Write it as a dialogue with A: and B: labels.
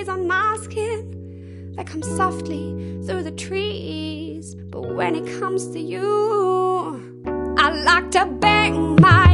A: breeze on my skin that comes softly through the trees. But when it comes to you, I like to bang my